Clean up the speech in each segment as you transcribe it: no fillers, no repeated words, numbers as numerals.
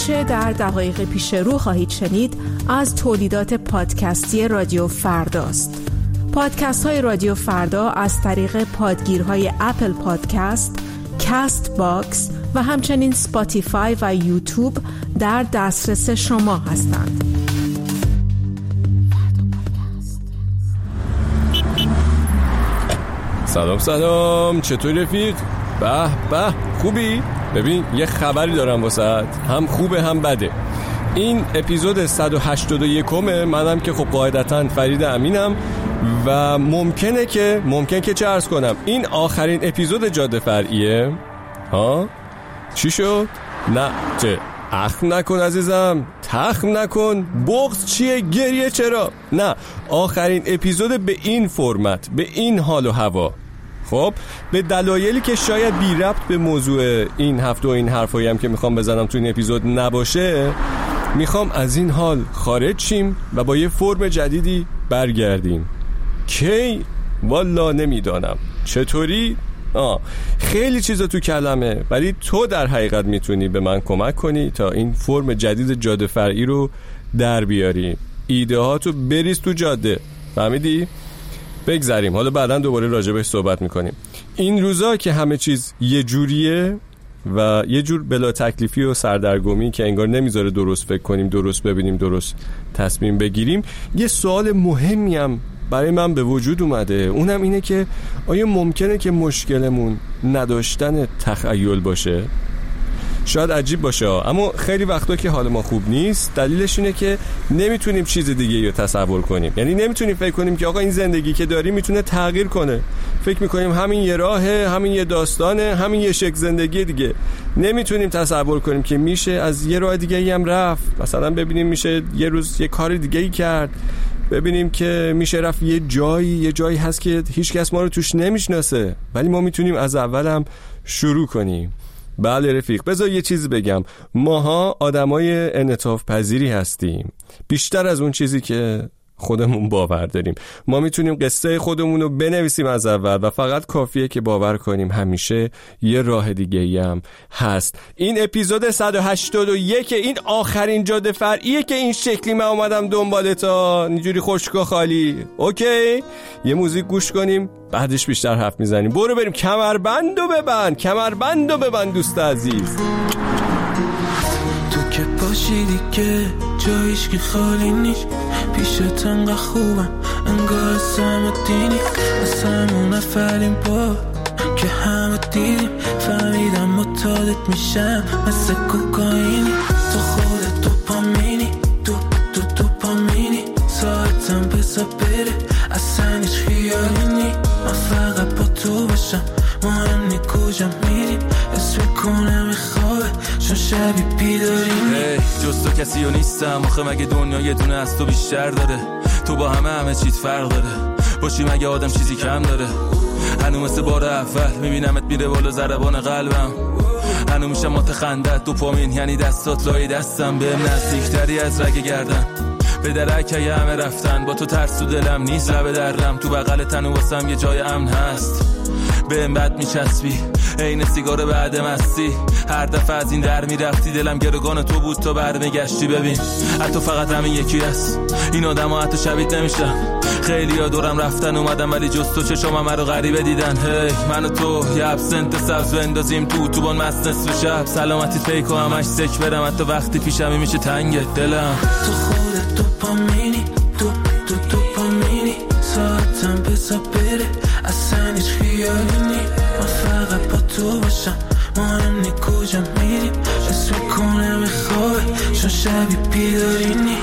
آنچه در دقایق پیش رو خواهید شنید از تولیدات پادکستی رادیو فرداست. پادکست های رادیو فردا از طریق پادگیرهای اپل پادکست، کاست باکس و همچنین سپاتیفای و یوتیوب در دسترس شما هستند. سلام، چطوری رفیق؟ به خوبی؟ ببین یه خبری دارم واسهت، هم خوبه هم بده. این اپیزود 181 منم که خب قاعدتاً فرید امینم و ممکنه که چه عرض کنم این آخرین اپیزود جاده فرعیه. ها؟ چی شد؟ نه چه؟ اخم نکن عزیزم، تخم نکن. بغض چیه؟ گریه چرا؟ نه، آخرین اپیزود به این فرمت، به این حال و هوا. خب به دلایلی که شاید بی ربط به موضوع این هفته و این حرفایی هم که میخوام بزنم تو این اپیزود نباشه، میخوام از این حال خارج شیم و با یه فرم جدیدی برگردیم. کی؟ والا نمیدانم. چطوری؟ خیلی چیزا تو کلمه، ولی تو در حقیقت میتونی به من کمک کنی تا این فرم جدید جاده فرعی رو در بیاری. ایده ها تو بریز تو جاده، فهمیدی؟ بگذاریم، حالا بعداً دوباره راجبش صحبت میکنیم. این روزا که همه چیز یه جوریه و یه جور بلا تکلیفی و سردرگمی که انگار نمیذاره درست فکر کنیم، درست ببینیم، درست تصمیم بگیریم، یه سوال مهمی هم برای من به وجود اومده. اونم اینه که آیا ممکنه که مشکلمون نداشتن تخیل باشه؟ شاید عجیب باشه، اما خیلی وقتا که حال ما خوب نیست دلیلش اینه که نمیتونیم چیز دیگه رو تصور کنیم. یعنی نمیتونیم فکر کنیم که آقا این زندگی که داریم میتونه تغییر کنه. فکر میکنیم همین یه راهه، همین یه داستانه، همین یه شکل زندگی دیگه. نمیتونیم تصور کنیم که میشه از یه راه دیگه هم رفت. مثلا ببینیم میشه یه روز یه کار دیگه کرد، ببینیم که میشه رفت یه جایی هست که هیچ کس ما رو توش نمیشناسه، ولی ما میتونیم از اول هم شروع کنیم. بله رفیق، بذار یه چیزی بگم. ماها آدمای انعطاف پذیری هستیم، بیشتر از اون چیزی که خودمون باور داریم. ما میتونیم قصه خودمون رو بنویسیم از اول و فقط کافیه که باور کنیم همیشه یه راه دیگه هم هست. این اپیزود 181 این آخرین جاده فرعیه که این شکلی من اومدم دنبالتا، اینجوری خشک و خالی. اوکی؟ یه موزیک گوش کنیم، بعدش بیشتر حرف میزنیم. برو بریم. کمربندو ببند دوست عزیز. تو که باشیدی که جایش که خالی نیست، پیشت انقدر خوبم انگار سم دینی، از همون اولین بار که همه دیدیم فهمیدم متعادت میشم مثل کوکائینی. تو خودت دوپامینی، دوپامینی، ساعتم بزا بره اصلا هیچ خیالی نی. من فقط با تو باشم، مهم نی کجا میریم، اسم کنم خوابه چون شبی بیداریم. جز تو کسی رو نیستم آخه، مگه دنیا یه دونه از تو بیشتر داره؟ تو با همه چیز فرق داره، باشی مگه آدم چیزی کم داره؟ هنو مثل بار اول میبینمت میره بالا ضربان قلبم، هنو میشم مات خندت دوپامین، یعنی دستات لای دستم بهم نزدیکتری از رگ گردن. به درک همه رفتن، با تو ترس تو دلم نیست لبه درم، تو بغل تن و واسم یه جای امن هست. بهم بد میچسبی عین سیگار بعد مستی، هر دفعه از این در میرفتی دلم گروگان تو بود تا برمیگشتی. ببین حتی فقط همین یکی هست، این آدم ها حتی شبیه نمیشم. خیلی ها دورم رفتن اومدم ولی جز تو چشام همه رو غریبه دیدن. من و تو یه ابسنت سبز بندازیم تو بان مست نصف شب، سلامتی فیک و همش سک برم حتی وقتی پیشمی میشه تنگ دلم. تو خودت دوپامینی، دوپامینی، ساعتم بزا بره اصلا هیچ خیالی نی. من فقط با تو باشم، مهم نی کجا میریم، اسم کنم خوابه چون شبی بیداری نی.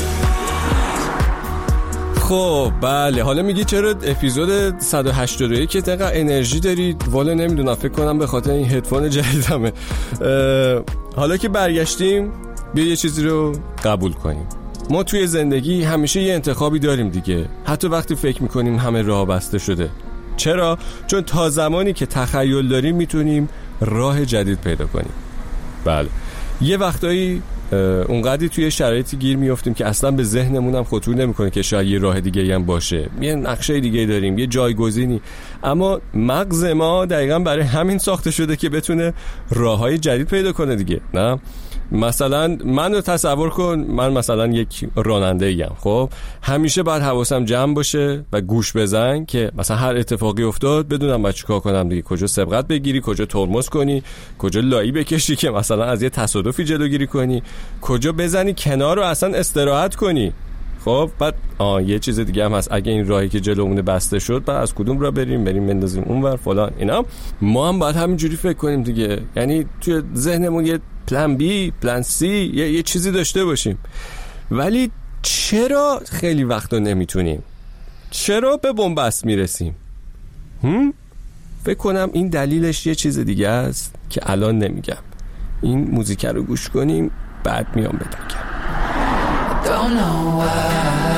خب بله، حالا میگی چرا اپیزود 181 که دقیقا انرژی دارید؟ والا نمیدونم، فکر کنم به خاطر این هدفون جدیدمه. حالا که برگشتیم بیا یه چیزی رو قبول کنیم. ما توی زندگی همیشه یه انتخابی داریم دیگه، حتی وقتی فکر میکنیم همه راه بسته شده. چرا؟ چون تا زمانی که تخیل داریم میتونیم راه جدید پیدا کنیم. بله، یه وقتایی اونقدری توی شرایطی گیر میافتیم که اصلا به ذهنمون هم خطور نمیکنه که شاید یه راه دیگه هم باشه، یه نقشه دیگه داریم، یه جایگزینی، اما مغز ما دقیقاً برای همین ساخته شده که بتونه راههای جدید پیدا کنه دیگه. نه مثلا منو تصور کن، من مثلا یک راننده ایم، خب همیشه باید حواسم جمع باشه و گوش بزن که مثلا هر اتفاقی افتاد بدونم باید چیکار کنم دیگه، کجا سبقت بگیری، کجا ترمز کنی، کجا لایی بکشی که مثلا از یه تصادفی جلوگیری کنی، کجا بزنی کنار رو اصلا استراحت کنی. خب بعد یه چیز دیگه هم هست، اگه این راهی که جلومونه بسته شد بعد از کدوم راه بریم بندازیم اونور فلان اینا. ما هم باید همینجوری فکر کنیم دیگه، یعنی توی ذهنمون یه پلن بی، پلن سی، یه چیزی داشته باشیم. ولی چرا خیلی وقتا نمیتونیم؟ چرا به بنبست میرسیم؟ فکر کنم این دلیلش یه چیز دیگه است که الان نمیگم. این موزیک رو گوش کنیم بعد میام بگم. Don't know why.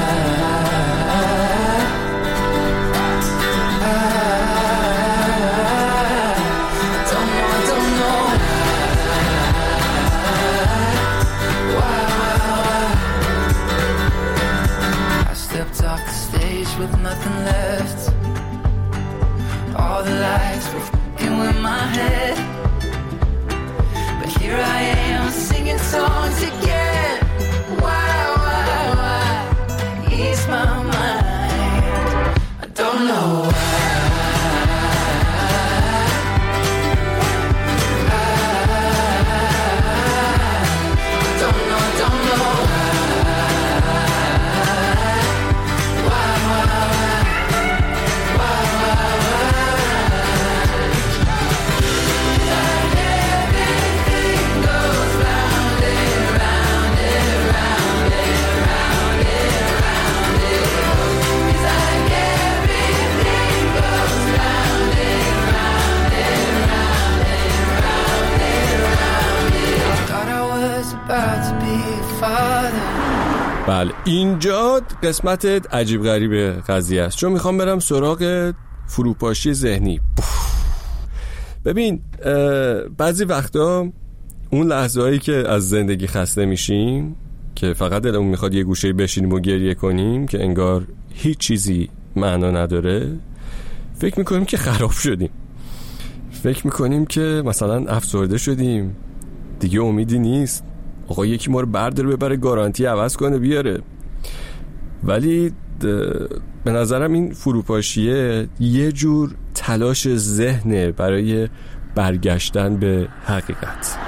Don't know why. I stepped off the stage with nothing left. All the lights were f***ing with my head. But here I am singing songs again. Why? Ease my mind. I don't know why. Don't know Everything goes round and round and round and round and round and like everything goes round and round and round and round and round and thought I was about to be a father. بله اینجا قسمت عجیب غریب قضیه است، چون میخوام برم سراغ فروپاشی ذهنی. ببین بعضی وقتا اون لحظه هایی که از زندگی خسته میشیم که فقط دلمون میخواد یه گوشه بشینیم و گریه کنیم که انگار هیچ چیزی معنا نداره، فکر میکنیم که خراب شدیم، فکر میکنیم که مثلا افسرده شدیم، دیگه امیدی نیست، آقا یکی ما رو برداره ببره گارانتی عوض کنه بیاره. ولی به نظرم این فروپاشیه یه جور تلاش ذهنه برای برگشتن به حقیقت.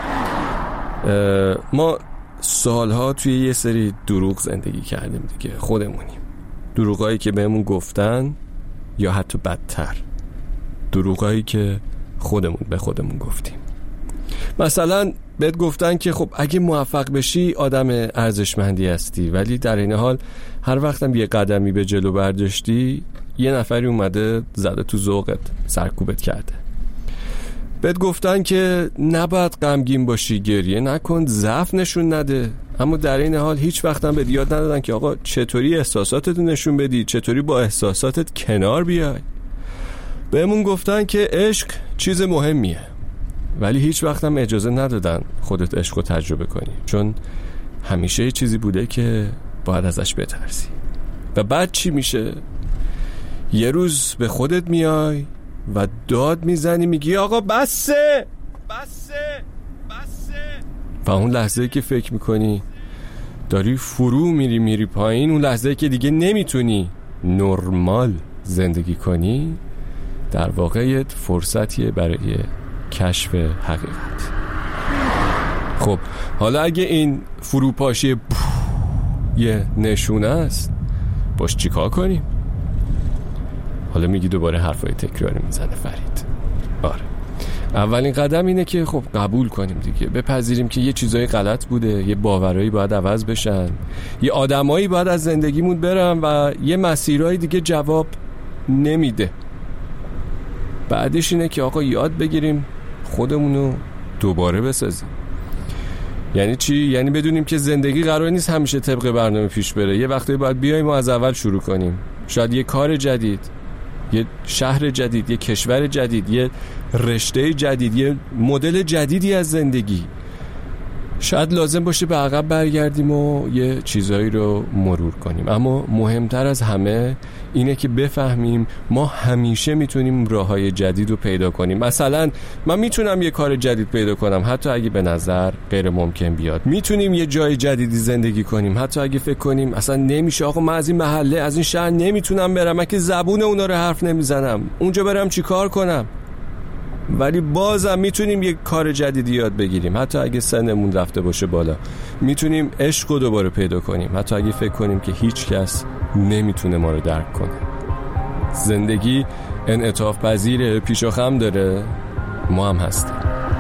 ما سالها توی یه سری دروغ زندگی کردیم دیگه، خودمونیم، دروغایی که بهمون گفتن یا حتی بدتر دروغایی که خودمون به خودمون گفتیم. مثلا بهت گفتن که خب اگه موفق بشی آدم ارزشمندی هستی، ولی در این حال هر وقتم یه قدمی به جلو برداشتی یه نفری اومده زده تو ذوقت، سرکوبت کرده. بهت گفتن که نباید غمگین باشی، گریه نکن، ضعف نشون نده، اما در این حال هیچ وقتم به یاد ندادن که آقا چطوری احساساتت نشون بدی، چطوری با احساساتت کنار بیای. بهمون گفتن که عشق چیز مهمیه، ولی هیچ وقت هم اجازه ندادن خودت عشق رو تجربه کنی، چون همیشه یه چیزی بوده که باید ازش بترسی. و بعد چی میشه؟ یه روز به خودت میای و داد میزنی، میگی آقا بسه بسه بسه. و اون لحظه که فکر میکنی داری فرو میری پایین، اون لحظه که دیگه نمیتونی نرمال زندگی کنی، در واقع فرصتیه برای کشف حقیقت. خب حالا اگه این فروپاشی یه نشونه است، باش چی کار کنیم؟ حالا میگی دوباره حرفای تکراری میزنه فرید. آره، اولین قدم اینه که خب قبول کنیم دیگه، بپذیریم که یه چیزای غلط بوده، یه باورایی باید عوض بشن، یه آدمایی باید از زندگیمون برن و یه مسیرهای دیگه جواب نمیده. بعدش اینه که آقا یاد بگیریم خودمونو دوباره بسازیم. یعنی چی؟ یعنی بدونیم که زندگی قرار نیست همیشه طبق برنامه پیش بره، یه وقتی باید بیایم و از اول شروع کنیم. شاید یه کار جدید، یه شهر جدید، یه کشور جدید، یه رشته جدید، یه مدل جدیدی از زندگی. شاید لازم باشه به عقب برگردیم و یه چیزایی رو مرور کنیم، اما مهمتر از همه اینه که بفهمیم ما همیشه میتونیم راههای جدید رو پیدا کنیم. مثلا من میتونم یه کار جدید پیدا کنم حتی اگه به نظر غیر ممکن بیاد. میتونیم یه جای جدیدی زندگی کنیم حتی اگه فکر کنیم اصلا نمیشه، آقا من از این محله از این شهر نمیتونم برم، من که زبون اونا رو حرف نمیزنم، اونجا برم چی کار کنم؟ ولی بازم میتونیم یک کار جدیدی یاد بگیریم حتی اگه سنمون رفته باشه بالا. میتونیم عشق رو دوباره پیدا کنیم حتی اگه فکر کنیم که هیچ کس نمیتونه ما رو درک کنه. زندگی انعطاف پذیره، پیش و خم داره، ما هم هستیم.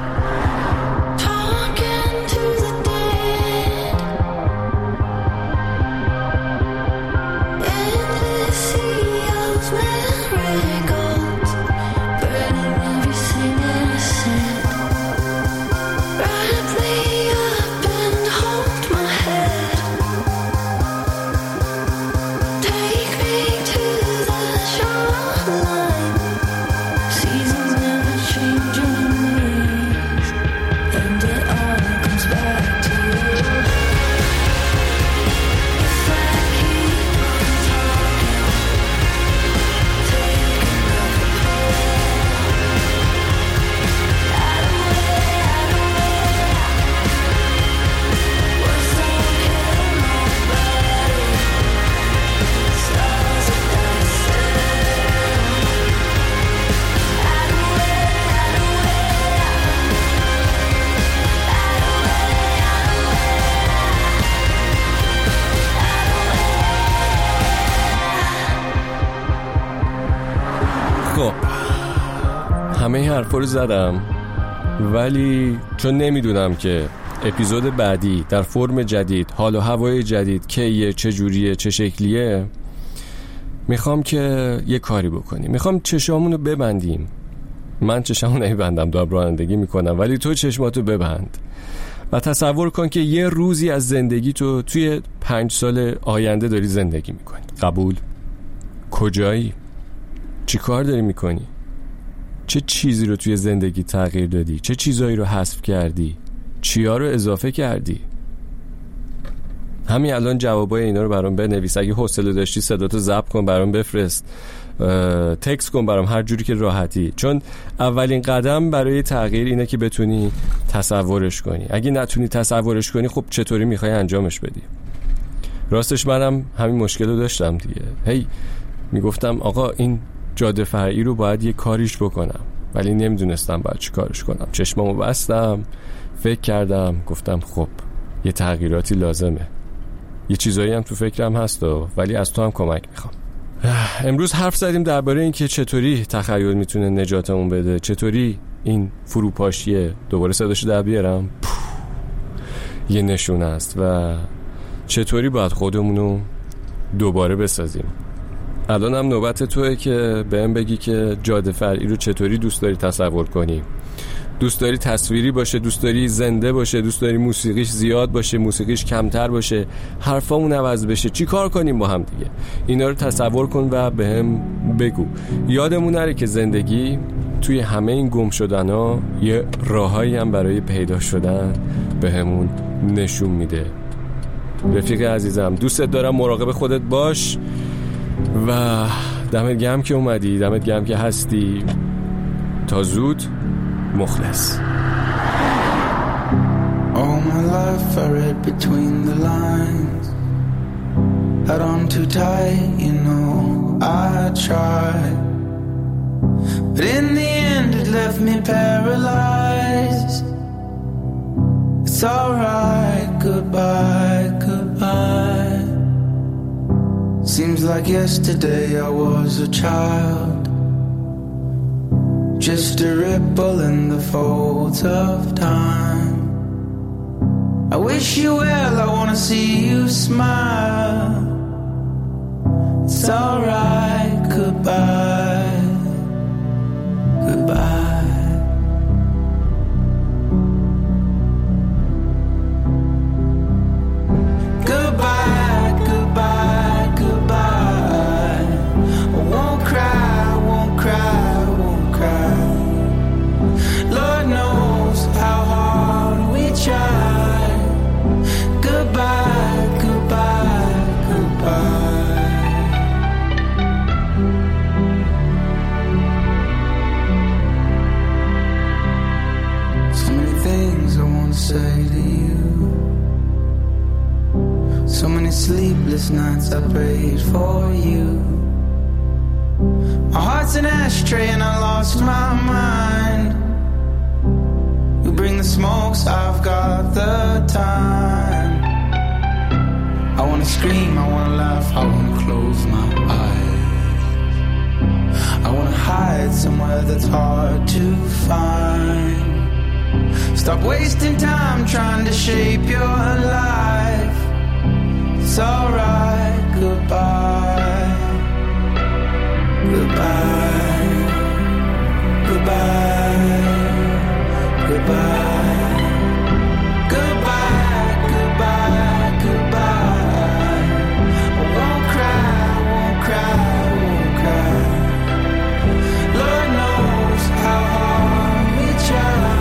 همه حرفا رو زدم، ولی چون نمیدونم که اپیزود بعدی در فرم جدید، حال و هوای جدید کیه، چه جوریه، چه شکلیه، میخوام که یه کاری بکنیم. میخوام چشامونو ببندیم. من چشامو نمیبندم، دارم رانندگی میکنم، ولی تو چشماتو ببند و تصور کن که یه روزی از زندگی تو توی 5 سال آینده داری زندگی میکنی. قبول؟ کجایی؟ چی کار داری میکنی؟ چه چیزی رو توی زندگی تغییر دادی؟ چه چیزایی رو حذف کردی؟ چیا رو اضافه کردی؟ همین الان جوابای اینا رو برام بنویس. اگه حوصله داشتی صداتو ضبط کن برام بفرست، تکست کن برام، هر جوری که راحتی. چون اولین قدم برای تغییر اینه که بتونی تصورش کنی. اگه نتونی تصورش کنی، خب چطوری میخوای انجامش بدی؟ راستش منم همین مشکل رو داشتم دیگه. میگفتم آقا این جاده فرعی رو باید یه کاریش بکنم، ولی نمیدونستم باید چی کارش کنم. چشمامو بستم، فکر کردم، گفتم خب یه تغییراتی لازمه. یه چیزایی هم تو فکرم هست ولی از تو هم کمک میخوام. امروز حرف زدیم درباره این که چطوری تخیل میتونه نجاتمون بده، چطوری این فروپاشیه، دوباره صداشو در بیارم، یه نشونه است و چطوری باید خودمونو دوباره بسازیم. الان هم نوبت توئه که بهم بگی که جاده فرعی رو چطوری دوست داری تصور کنی. دوست داری تصویری باشه، دوست داری زنده باشه، دوست داری موسیقیش زیاد باشه، موسیقیش کمتر باشه، حرفامون عوض بشه، چی کار کنیم با هم دیگه؟ اینا رو تصور کن و بهم بگو. یادمون نره که زندگی توی همه این گم شدن‌ها یه راهایی هم برای پیدا شدن بهمون نشون میده. رفیق عزیزم، دوستت دارم، مراقب خودت باش و دمت گرم که اومدی، دمت گرم که هستی. تا زود، مخلص. All my life I read between the lines, held on too tight, you know I tried, but in the end it left me paralyzed. It's alright, goodbye, goodbye. Seems like yesterday I was a child, just a ripple in the folds of time. I wish you well, I wanna see you smile. It's alright, goodbye, goodbye. Goodbye, goodbye, goodbye. I won't cry, won't cry, won't cry. Lord knows how hard we tried. sleepless nights I prayed for you. My heart's an ashtray and I lost my mind. You bring the smokes, I've got the time. I wanna scream, I wanna laugh, I wanna close my eyes. I wanna hide somewhere that's hard to find. Stop wasting time trying to shape your life. It's alright, goodbye. Goodbye. Goodbye. Goodbye. Goodbye, goodbye, goodbye. I won't cry, won't cry, won't cry. Lord knows how hard we try.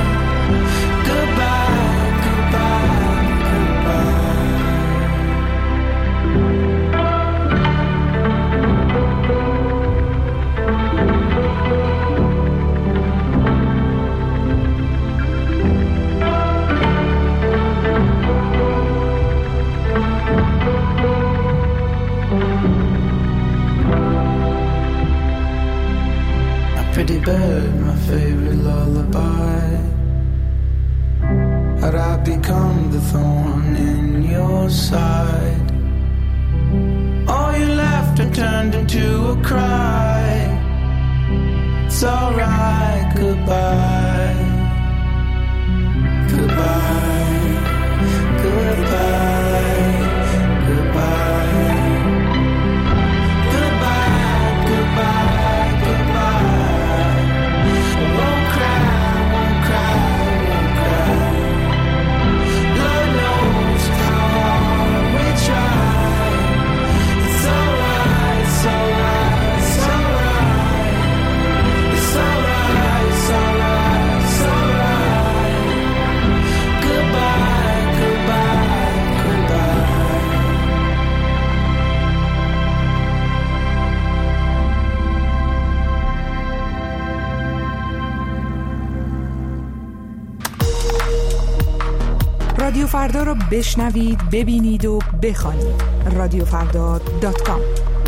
Pretty bird, my favorite lullaby. How'd I become the thorn in your side? All your laughter turned into a cry. It's alright, goodbye. Goodbye. Goodbye. Goodbye. Goodbye, goodbye, goodbye. I won't cry, won't cry, won't cry. Lord knows how hard we try. It's alright, it's alright, it's alright. It's alright, it's alright, it's alright. Goodbye, goodbye, goodbye. رادیو فردا رو بشنوید، ببینید و بخوانید. رادیوفردا.com.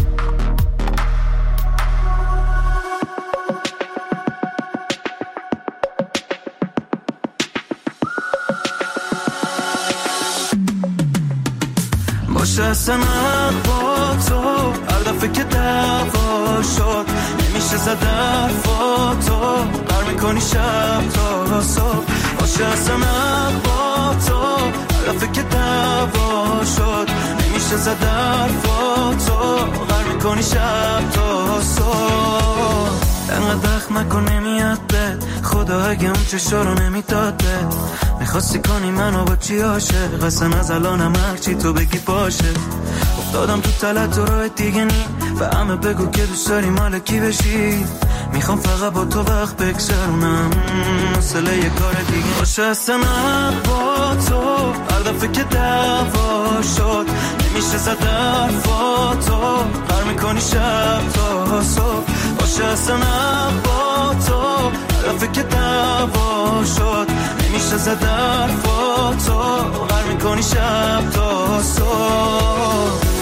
باشه اصلا با تو هر دفعه که دعوا شد نمیشه زد حرفاتو بر میکنی شب تا صبح. باشه اصلا با تو هر دفعه که دعوا شد نمیشه زد حرفاتو بر میکنی شب تا صبح. انقدر دخ نکن نمیاد بد خدا اگه اون چشا رو نمیداد بد. میخواستی کنی منو با چی عاشق اصلا از الانم هرچی تو بگی باشه. افتادم تو تلت و راه دیگه نی و همه بگو که دوست داری مال کی بشی. میخوام فقط با تو وقت بگذرونم مسئله یه کار دیگه باشه. اصلا با تو هر دفعه که دعوا شد نمیشه زد حرفاتو بر میکنی شب تا صبح. باشه اصلا با تو هر دفعه که دعوا شد نمیشه زد حرفاتو بر میکنی شب تا صبح.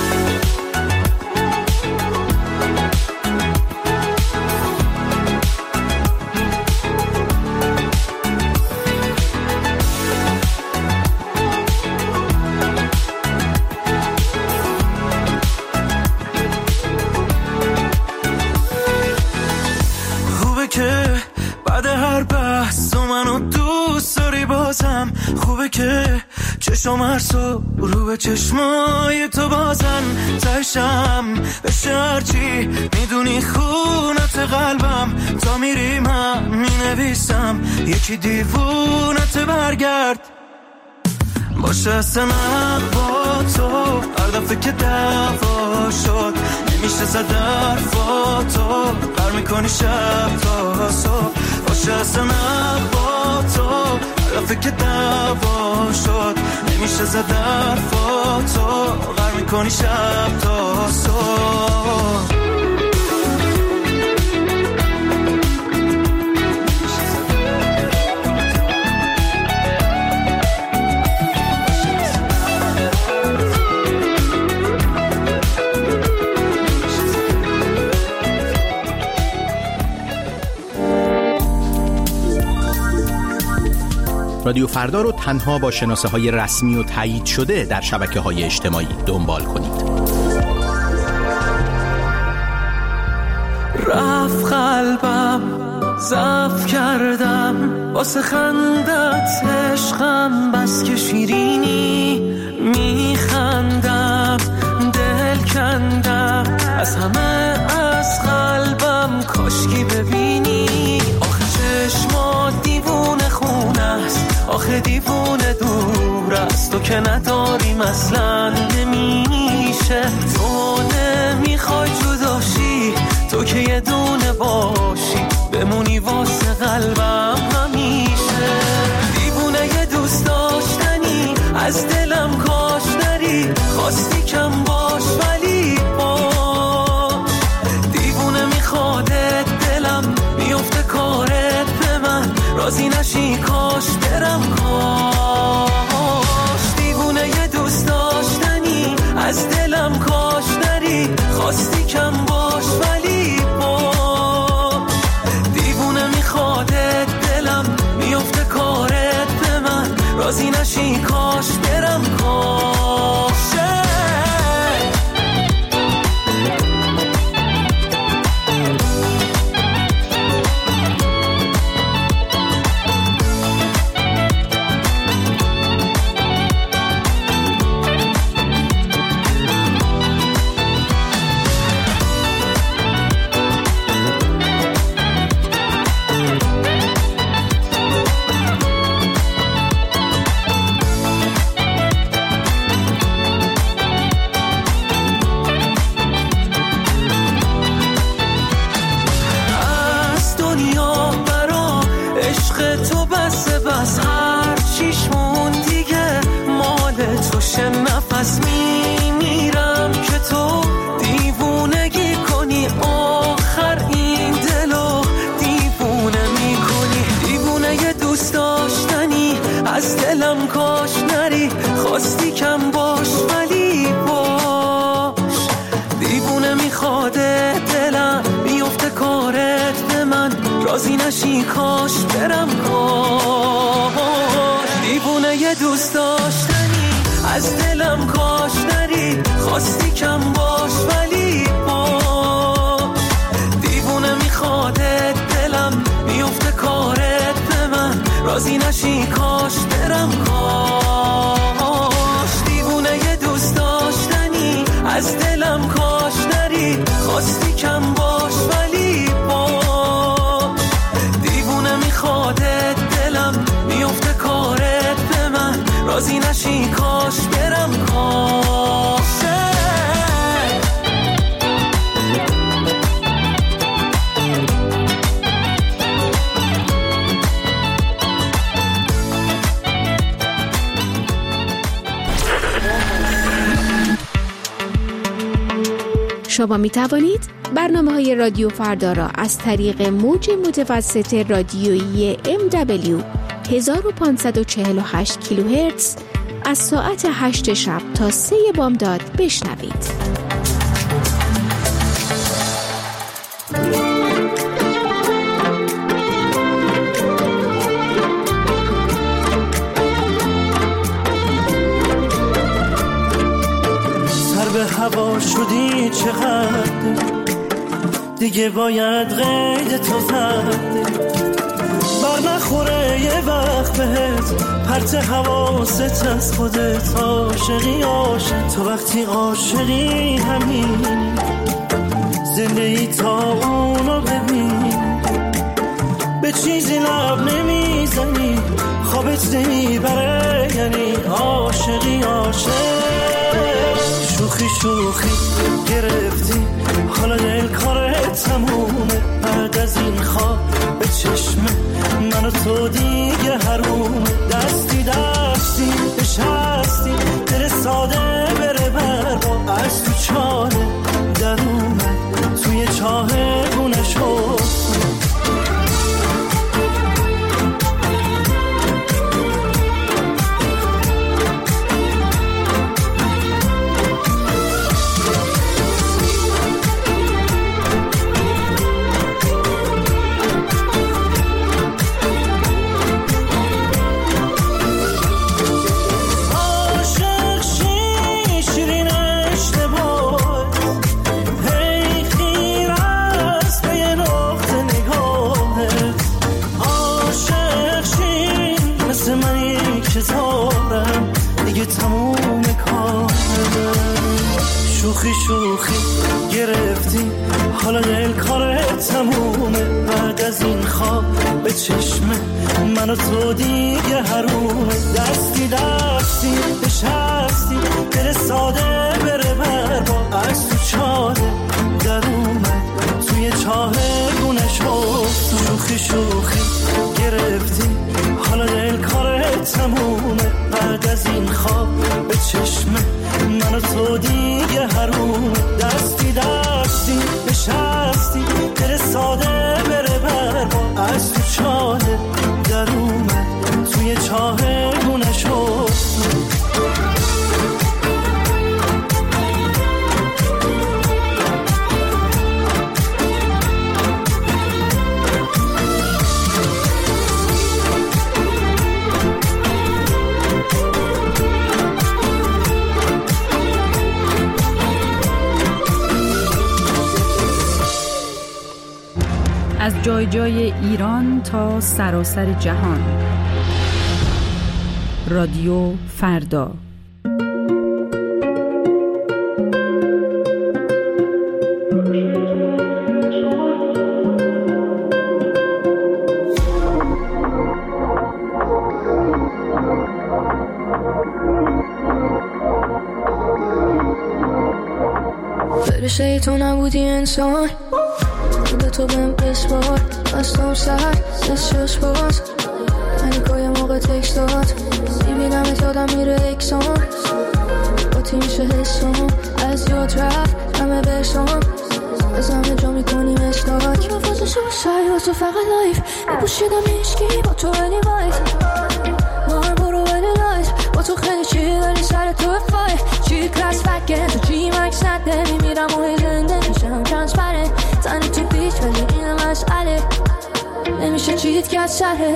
بعد هر بحث تو منو دوست داری بازم. خوبه که چشم هر صبح رو به چشمای تو بازن تشم بشه هرچی میدونی خونت قلبم. تا میری من مینویسم یکی دیوونت برگرد. باشه اصلا با تو هر دفعه که دعوا شد نمیشه زد حرفاتو بر میکنی شب تا صبح. باشه اصلا با تو هر دفعه که دعوا شد نمیشه زد حرفاتو بر میکنی شب تا صبح. رادیو فردا رو تنها با شناسه‌های رسمی و تایید شده در شبکه‌های اجتماعی دنبال کنید. رفت قلبم ضعف کردم واسه خندت عشقم بس که شیرینی میخندم دل کندم از همه از قلبم کاشکی ببینی آخه چشمات دیوونه خونه است آخه دیوونه دور است تو که نداریم اصلا نمیشه تو نمیخوای جداشی تو که یه دونه باشی بمونی واسه قلبم همیشه دیوونه یه دوست داشتنی از دلم کاش نری خواستی کم باش ولی باش دیوونه میخوادت دلم میفته کارت به من راضی نشی کاش برم کاش دیوونه یه دوست داشتنی از دلم کاش نری خواستی کم باش ولی باش دیوونه میخوادت دلم میفته کارت به من راضی نشی کاش برم کاشه نفس میمیرم که تو دیوونگی کنی آخر این دلو دیوونه میکنی دیوونه یه دوست داشتنی از دلم کاش نری خواستی کم باش ولی باش دیوونه میخواده دلم میفته کارت به من راضی نشی کاش برم کاش دیوونه یه دوست داشتنی از دلم کاش نری خواستی کم باش ولی باش دیوونه میخوادت دلم میفته کارت به من راضی نشی کاش برم کاش دیوونه یه دوست داشتنی از دلم کاش نری خواستی کم باش ولی باش دیوونه میخوادت دلم میفته کارت به من راضی نشی کاش برم کاشه شما می توانید برنامه‌های رادیو فردا را از طریق موج متوسط رادیویی MW 1548 کیلوهرتز از ساعت 8 شب تا 3 بامداد بشنوید. سر به هوا شدی چقدر دیگه باید قید تو زد بر نخوره یه وقت بهت پرت حواست از خودت عاشقی عاشق تو وقتی عاشقی همین زندگی تا اونو ببین به چیزی لب نمیزنی خوابت نمیبره یعنی عاشقی عاشق شوخی شوخی گرفتی حالا دل کارت تمومه بعد از این خواب به چشمه من و تو دیگه حرومه دستی دستی بشستی دل ساده بره بربا از تو چاله در اومد توی چاه گونه شد شوخی گرفتی حالا دل کارت تمومه بعد از این خواب به چشم من و تو دیگه حرومه دستی نشستی دل ساده بره بربا از تو چاله در اومد توی چاه گونش شوخی گرفتی حالا دل کارت تمومه بعد از این خواب به چشم من و تو دیگه حرومه دستی نشستی دل ساده بره بربا از تو چاله در اومد توی چاه گونش از جای جای ایران تا سراسر جهان. رادیو فردا. فرشته تو نبودی انسان بوده تو بهم بسپار دستم سر دستش باز پنیکای موقع تکست داد میبینم یادم میره اکسان با تیمیشه حسام از یاد رفت همه برسام از همه جا میکنیم استاک مفازشو سری تو فقط لایف میپوشیدم ایشکی با تو علی وایت مار برو ولی لایت با تو خیلی چی داری سر تو فای چی کلاس فکر تو چی مکس نده میمیرم و زنده میشم ترانسپرنت تنی تو بیچ ولی این مسئله نمیشه چیت که از سره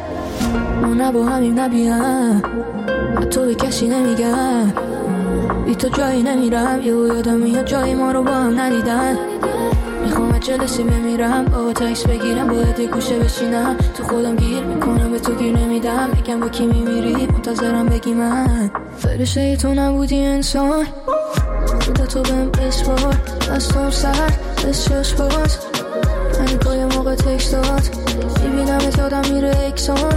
ما نبا همیم نبیم تو به کسی نمیگم بی تو جایی نمیرم یادم میاد جایی ما رو با هم ندیدن میخوام جلسی بمیرم با تکس بگیرم باید یه گوشه بشینم تو خودم گیر میکنم به تو گیر نمیدم بگم با کی میمیری منتظرم بگی من فرشته تو نبودی انسان بوده تو بهم بسپار دستم سر دستش باز پنیکای موقع تکست داد میبینم یادم میره اکسان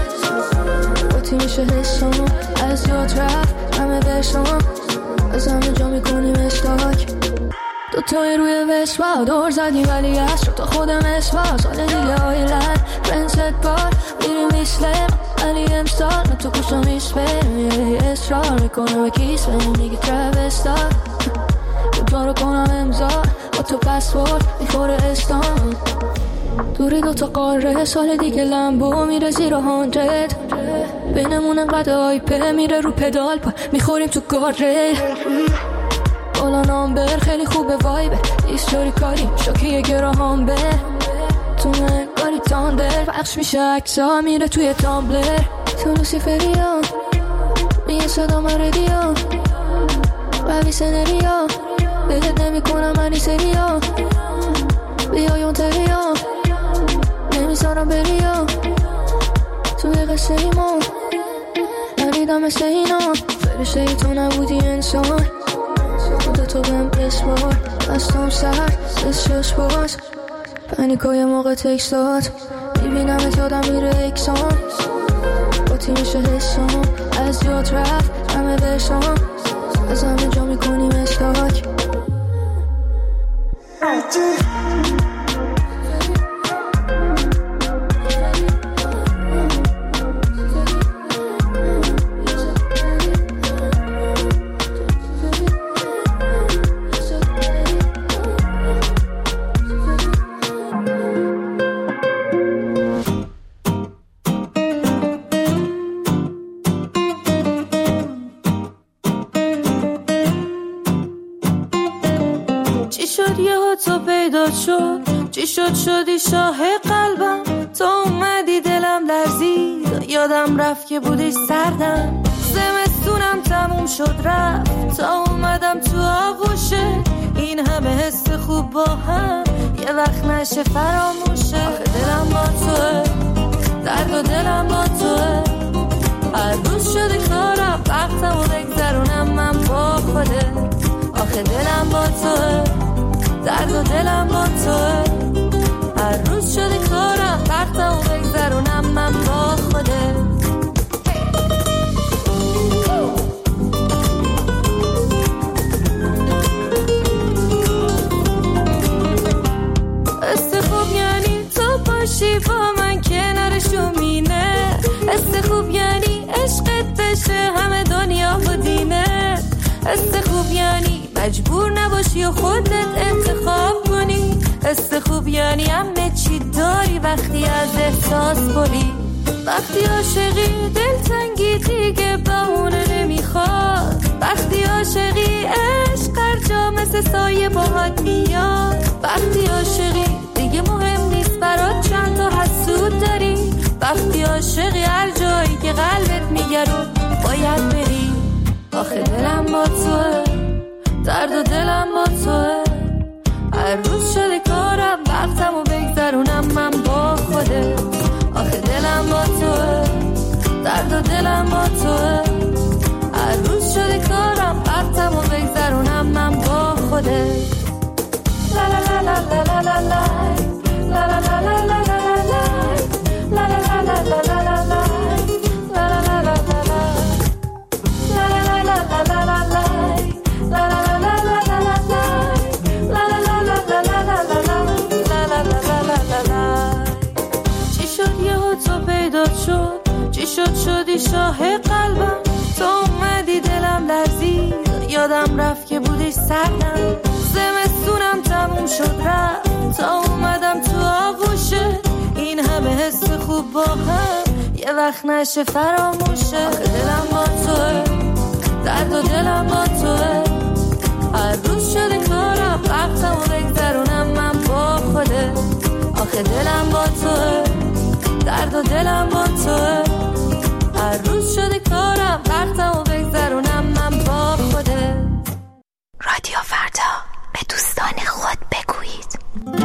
با تیمیشه حسام از یاد رفت همه برسام از همه جا میکنیم استاک دوتای روی وسوا دور زدیم ولی از شد تا خودم اسوا سال دیگه آیلند پرنست بار میریم ایسلم ولی امسال من تو کشم ایسپرم اصرار میکنم به کیس بهم میگه ترابستار کجا رو کنم امضا با تو پسورد میخوره استان دوری دوتا قاره سال دیگه لمبو میره زیر 100 بینمون انقدر آیپه میره رو پدال پا میخوریم تو گاره بالا نامبر خیلی خوبه وایبه ایستوری کاری شاکیه گراهام بر تو نگاری تاندر بخش میشه اکسا میره توی تامبلر تو لوسیفریا میگه صدا مردیا روی سنریا بهت نمی کنم منی سریا بیایون تریا نمیذارم بریا توی قصه ایمان ندیدم مثل اینا فرشته تو نبودی انسان بوده تو بهم بسپار دستم سر دستش باز پنیکای موقع تکست داد میبینم یادم میره اکسان با تیمیشه حسام از یاد رفت همه برسام از همه جا میکنیم استاک چی شد شدی شاه قلبم تو اومدی دلم لرزید یادم رفت که بودی سردم زمستونم تموم شد رفت تا اومدم تو آغوشه این همه حس خوب با هم یه وقت نشه فراموشه آخه دلم با توه درد و دلم با توه هر روز شده کارم وقتمو بگذرونم من با خوده آخه آخه دلم با توه، درد و دلم با توه. هر روز شده کارم وقتمو بگذرونم من با خوده. خوب یعنی تو باشی با من کنارشو مینه. خوب یعنی عشقت بشه همه دنیا و دینه. خوب یعنی مجبور نباشی و خودت انتخاب کنی. خوب یعنی همه چی داری وقتی از احساس بری. وقتی عاشقی دلتنگی دیگه بهونه نمیخواد. وقتی عاشقی عشق هر جا مثل سایه باهات میاد. وقتی عاشقی دیگه مهم نیست برات چند تا حسود داری. وقتی عاشقی هر جایی که قلبت میگه رو باید بری. آخه دلم با توه، درد و دلم با توه. هر روز شده کارم وقتمو بگذرونم من با خوده. آخه دلم با توه، درد و دلم با توه. هر روز شده کارم وقتمو بگذرونم من با خوده. لا لا لا لا لا لا لا لا لا لا لا لا لا لا لا لا لا لا. چی شد شدی شاه قلبم. تو اومدی دلم لرزید، یادم رفت که بودی سردم. زمستونم تموم شد رفت تا اومدم تو آغوشه. این همه حس خوب با هم یه وقت نشه فراموشه. آخه دلم با توه، درد و دلم با توه. هر روز شده کارم وقتمو بگذرونم من با خوده. آخه دلم با توه، درد و دلم با توه. هر روز شده کارم وقتمو بگذرونم من با خوده. رادیو فردا، به دوستان خود بگویید.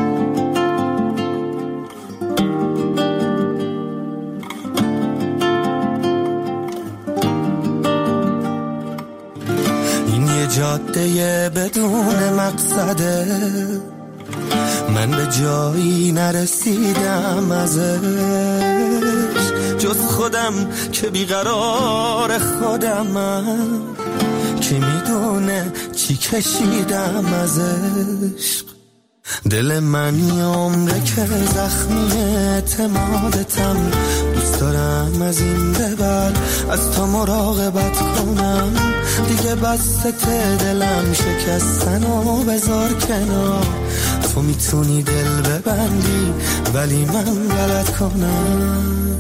این یه جاده بدون مقصده، من به جایی نرسیدم ازش جز خودم که بیقرار خودمم، که میدونه چی کشیدم ازش. دل من یه عمره که زخمی اعتمادتم، دوست دارم از این به بعد از تو مراقبت کنم. دیگه بسته دلم شکستن و بذار کنار. تو میتونی دل ببندی ولی من غلط کنم.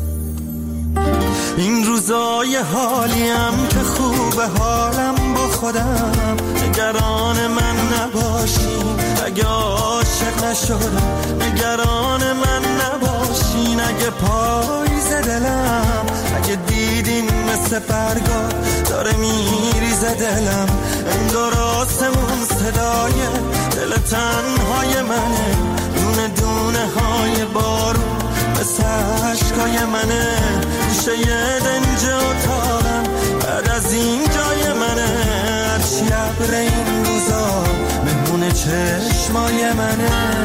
این روزای حالیم که خوبه حالم با خودم، نگران من نباشین اگه عاشق نشدم. نگران من نباشین اگه پاییز دلم، اگه دیدین مثل برگا داره میریزه دلم. انگار آسمون صدای دل تنهای منه، دونه دونه های بارون مثل عشقای منه. میشه یه دنج اتاقم بعد از این جای منه. هرچی عبر این روزا مهمون چشمای منه.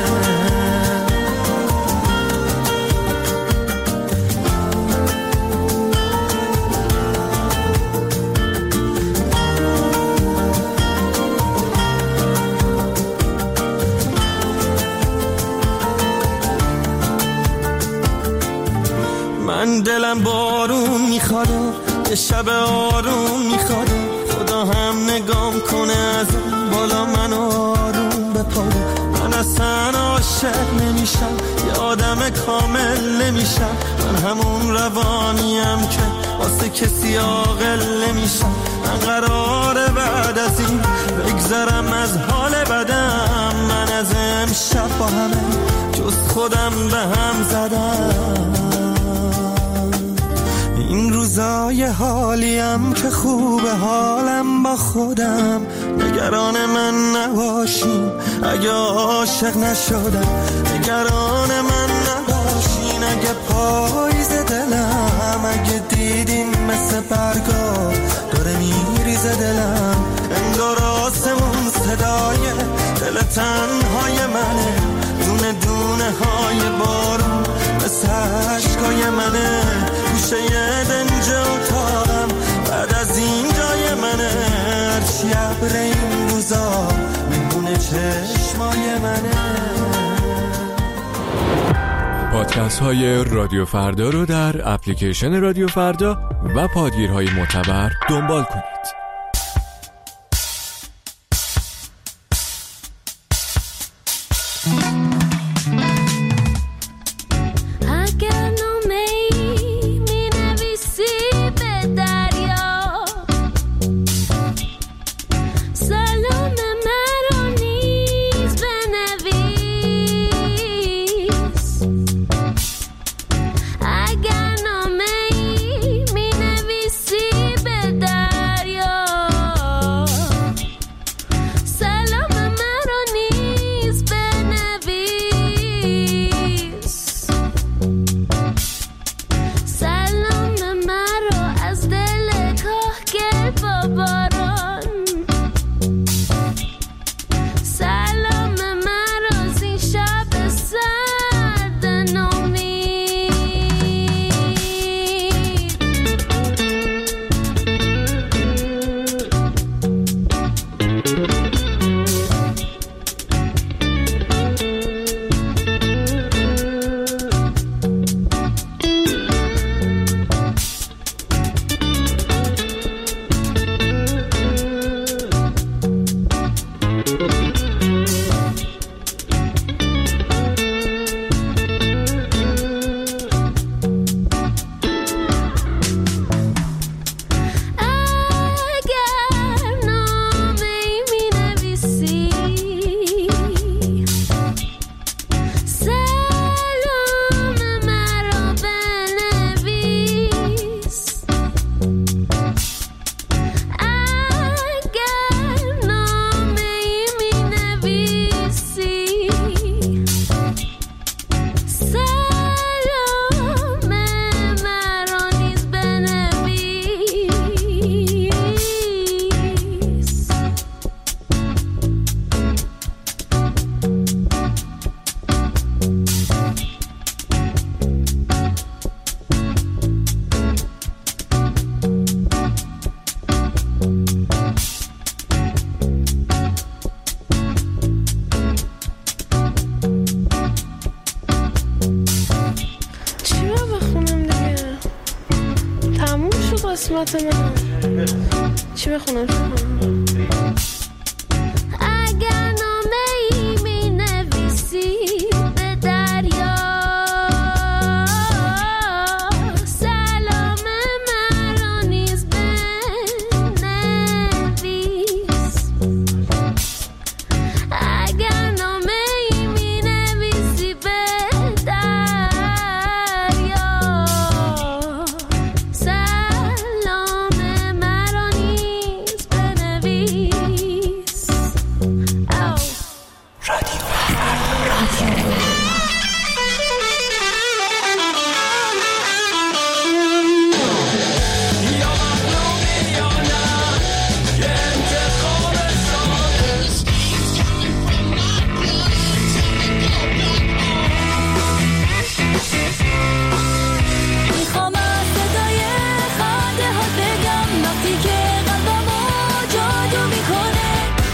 من دلم بارون میخواد، یه شب آروم میخواد. خدا هم نگام کنه از بالا منو آروم بپاره. من اصلا عاشق نمیشم، یه آدم کامل نمیشم. من همون روانیم که واسه کسی عاقل نمیشم. من قراره بعد از این بگذرم از حال بدم. من از امشب با همه جز خودم به هم زدم. این روزای حالیم که خوبه حالم با خودم. نگران من نباشین اگه عاشق نشدم. نگران من نباشین اگه پاییز دلم، اگه دیدین مثل برگا داره میریزه دلم. انگار آسمون دل تنهای منه، دونه دونه های بارون مثل عشقای منه، گوشه یه دنج اتاقم بعد از این جای منه، هرچی ابر این روزا میمونه چشمای منه. پادکست های رادیو فردا رو در اپلیکیشن رادیو فردا و پادگیرهای معتبر دنبال کنید. قسمت من چی بخونم؟ اگر نامه ای می نویسی به دریا، سلام مرا نیز بنویس. اگر نامه ای می نویسی به دریا، سلام مرا نیز بنویس. میخوام از صدای خنده ها بگم وقتی که قلبمو جادو میکنه.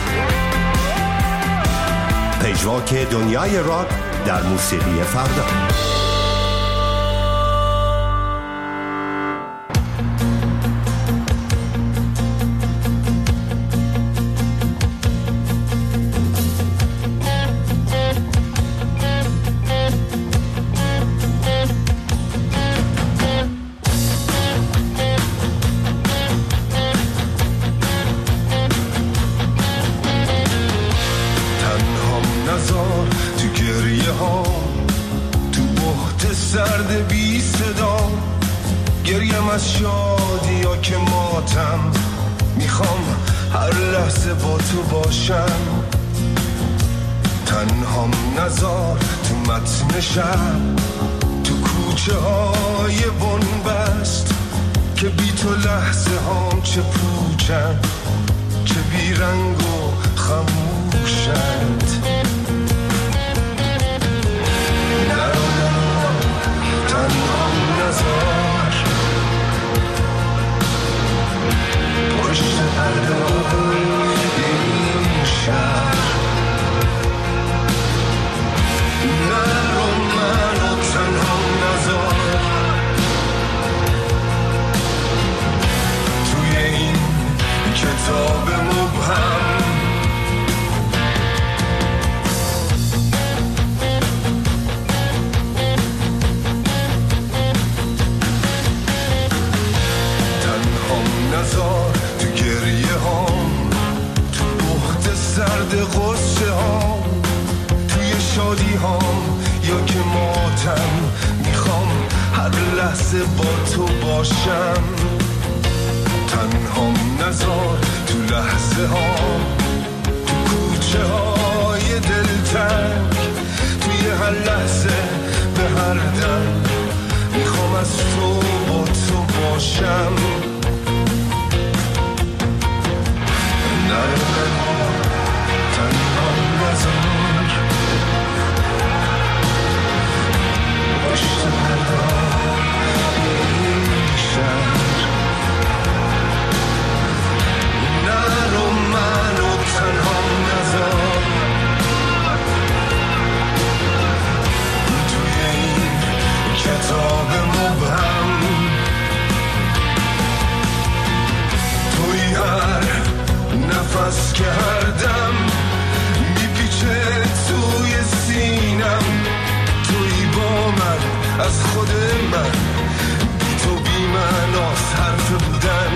پژواک دنیای راک در موسیقی فردا. تنهام نزار تو گریه ها، تو بحت سرد بی صدا، گریم از شادی ها که ماتم، میخوام هر لحظه با تو باشم. تنهام نزار تو متن شب، تو کوچه های بنبست، که بی تو لحظه هام چه پوچن، چه بی رنگ و خموش. باشد. نرو تنها نذار پشت پرده این شهر. نرو منو تنها نذار توی این کتاب مبهم. نزار تو گریه هام، تو بخت سرد غصه هام، توی شادی هام یا که ماتم. میخوام هر لحظه با تو باشم. تنهام نزار تو لحظه هام، تو کوچه های دلتنگ، توی هر لحظه به هر دم. میخوام از تو با تو باشم. تنها نذار پشت پرده این شهر. نرو منو تنها نذار توی این کتاب مبهم. توی هر نفس که هر دم میپیچه توی سینم. توی با من از خود من، بی تو بی من از حرف بودن.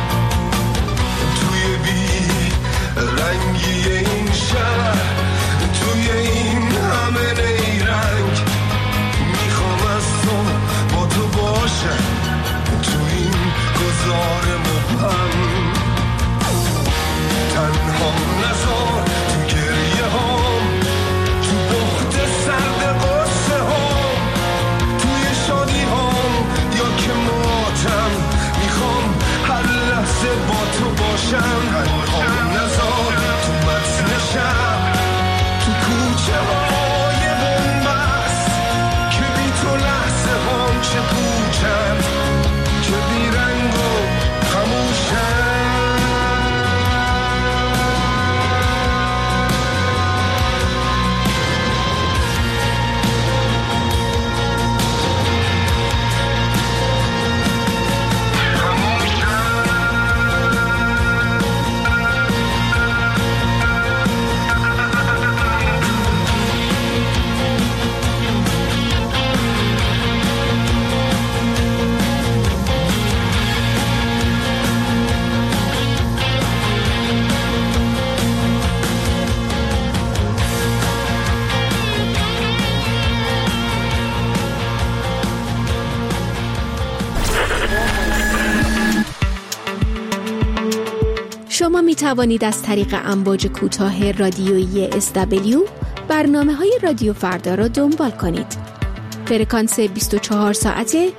توی بی رنگی این شهر، توی این همه نیرنگ. میخوام از تو با تو باشم توی این گذار مبهم. تنها نذار تو گریه هام، تو بخت سرد غصه هام، توی شادی هام یا که ماتم. میخوام هر لحظه با تو باشم. تنها نذار تو متن شب، تو کوچه های بنبست، که بی تو لحظه هام چه پوچند، که بی رنگ و خموشند. شما می توانید از طریق امواج کوتاه رادیویی SW برنامه‌های رادیو فردا را دنبال کنید. فرکانس 24 ساعته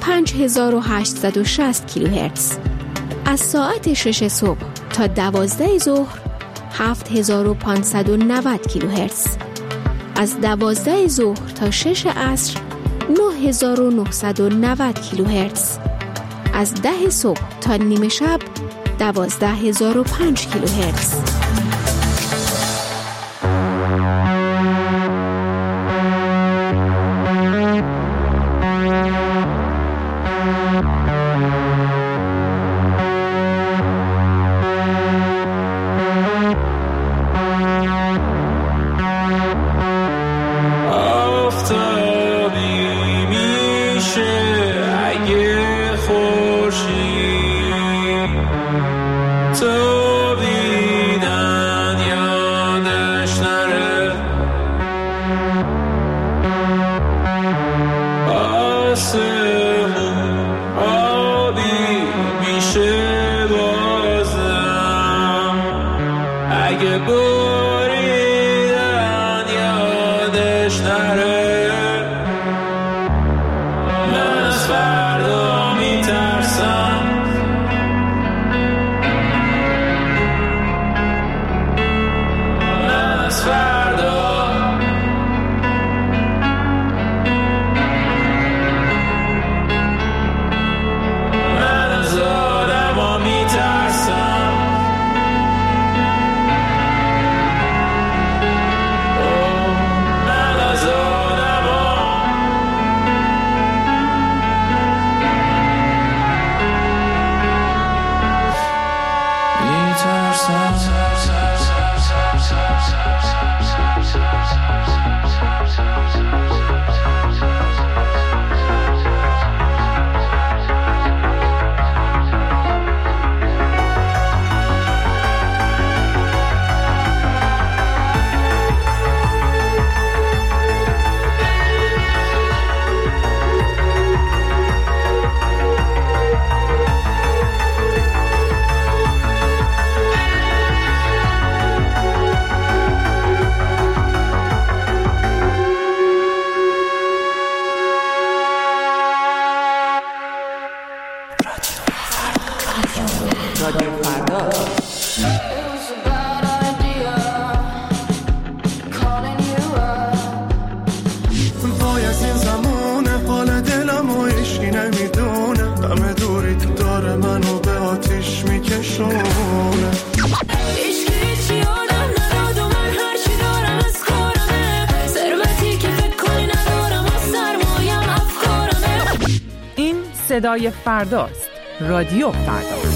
5860 کیلوهرتز. از ساعت 6 صبح تا 12 ظهر 7590 کیلوهرتز. از 12 ظهر تا 6 عصر 9990 کیلوهرتز. از 10 صبح تا نیمه شب 12005 کیلوهرتز. تو بی صدای فرداست. رادیو فردا.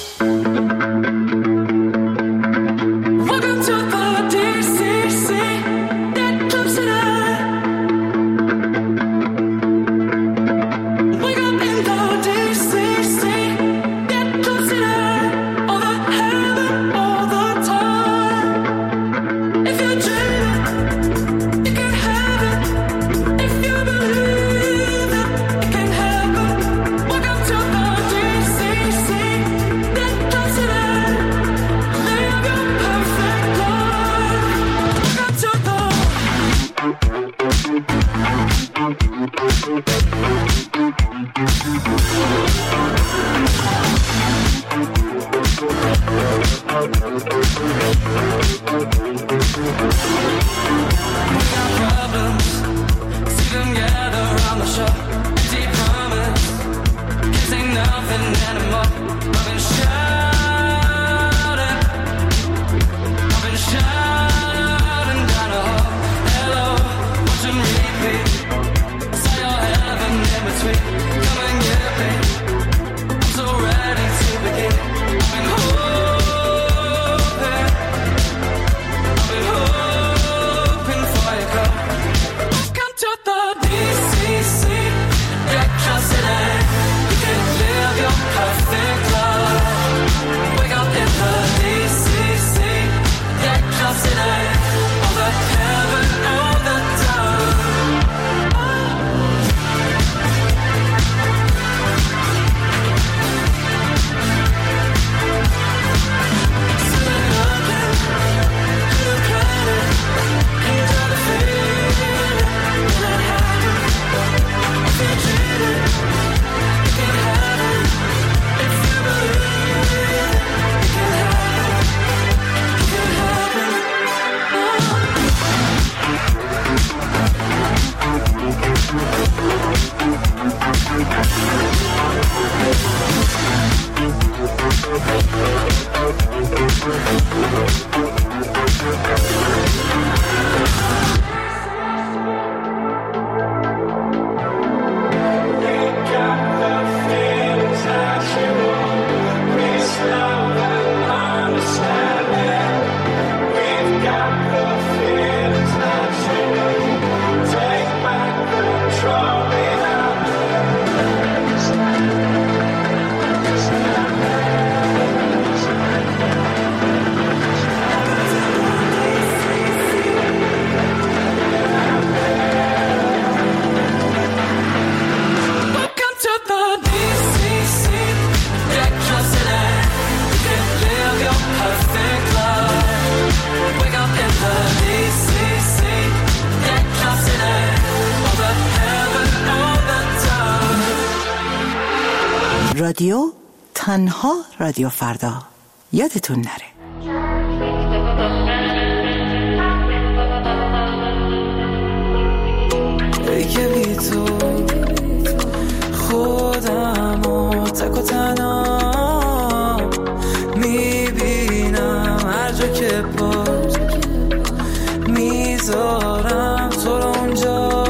رادیو تنها رادیو فردا. یادتون نره. ای که بی تو خودم و تک و تنها میبینم، هر جا که پاس میذارم تو رو اونجا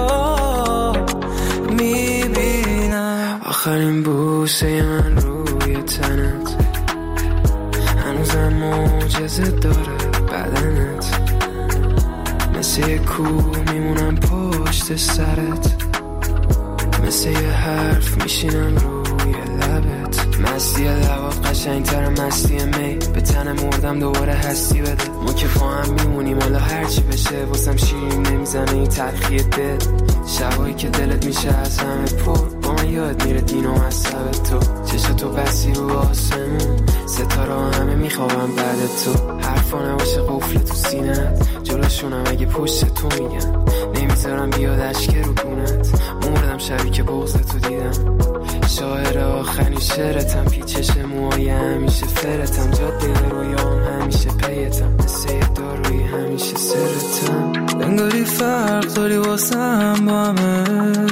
میبینم. آخرین بوسه من روی تنت هنوزم معجزه داره بدنت، مثل یه کوه میمونم پشت سرت، مثل یه حرف میشینم روی لبت. مستی لبات قشنگتر مستی می، به تن مردم دوباره هستی بده. ما که با هم میمونیم حالا هرچی بشه، واسم شیرین نمیزنه این تلخی دل. شبایی که دلت میشه از همه پر، با من یاد میره دین و مذهب تو. چشاتو بسی رو آسمون، ستاره همه میخوابم بعد تو. حرفا نباشه قفل تو سینت، جلوشونم اگه پشت تو میگن، نمیذارم بیاد اشک رو گونت. مردم شبی که بغض تو دیدم، شاعر آخرین شعرتم، پیچش موهای همیشه فرتم، جاده رویام همیشه پیتم، مثل یه داروی همیشه سرتم. انگاری فرق داری واسم با همه،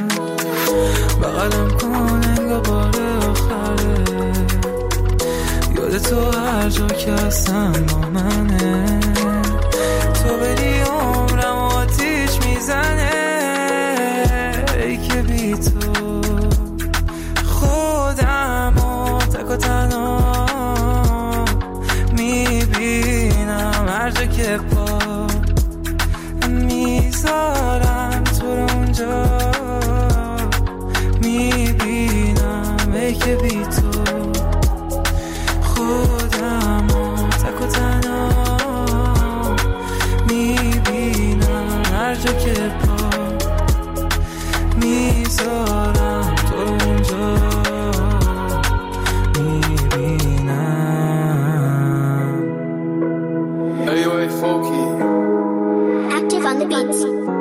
بغلم کن انگار بار آخره، یاد تو هر جا که هستم با منه. تو بری عمرم آتیش میزنه، ای که بی تو خودم جا که پا میذارم تو اونجا میبینم. AOA Folky Active on the beats.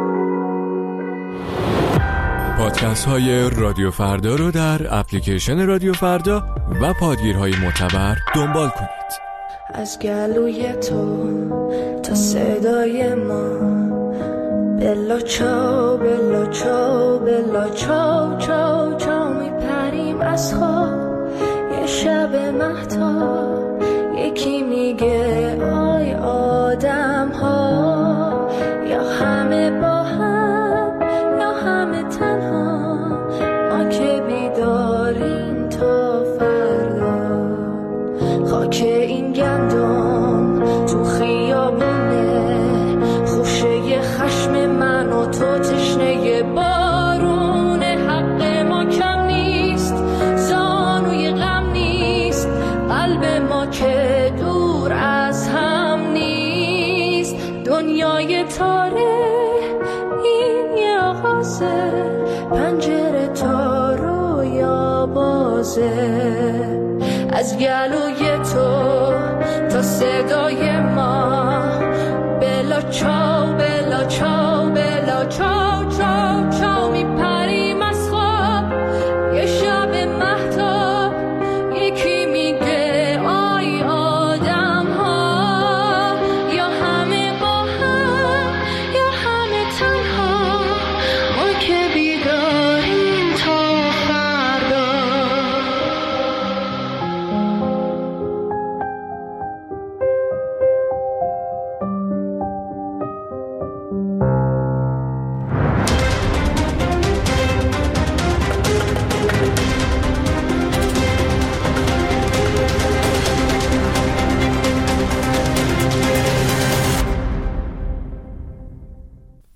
پادکست های رادیو فردا رو در اپلیکیشن رادیو فردا و پادگیرهای معتبر دنبال کنید. از گلوی تو تا صدای ما، بلا چاو بلا چاو بلا چاو چاو چاو میپریم از خواب. یه شب مهتاب یکی میگه آی آدم ها، یا همه با هم یا همه تنها، ما که بیداریم تا فردا. خاک این گندم تو خیابونه، خوشه خشم من و تو تشنه بارونه. حق ما کم نیست، زانوی غم نیست، قلب ما که دور از هم نیست. دنیای تاره این یه آغازه، پنجره تا رویا بازه. از گلوی تو تا صدای ما، بلا چا